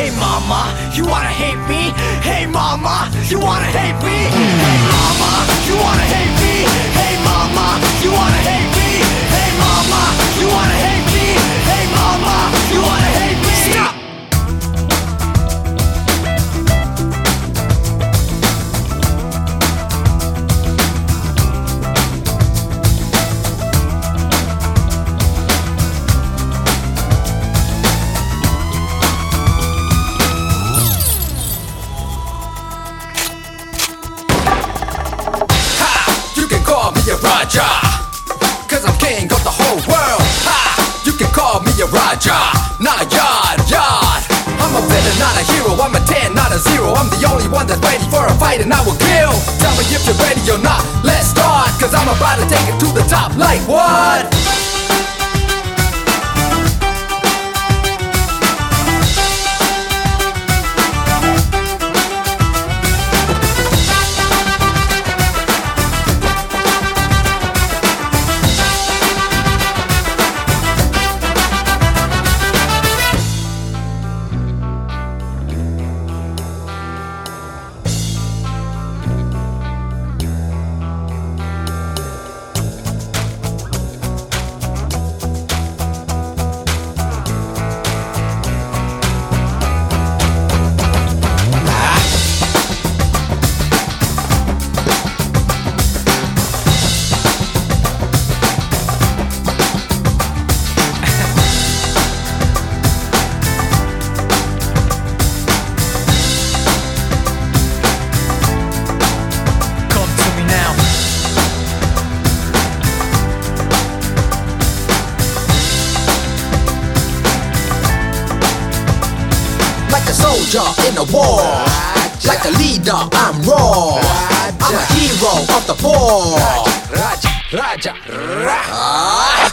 Hey mama, you wanna hate me? Hey mama, you wanna hate me? Hey mama, you wanna hate me? Hey mama, you wanna hate me? Hey mama, you wanna hate me? Hey mama, you wanna hate me? Stop! Call me a Raja, cause I'm king of the whole world. Ha! You can call me a Raja, not a yard. I'm a villain, not a hero. I'm a 10, not a 0. I'm the only one that's ready for a fight and I will kill. Tell me if you're ready or not, let's start. Cause I'm about to take it to the top. Like what? Like a soldier in a war, like a leader, I'm raw. I'm a hero of the ball. Raja, Raja, Raja.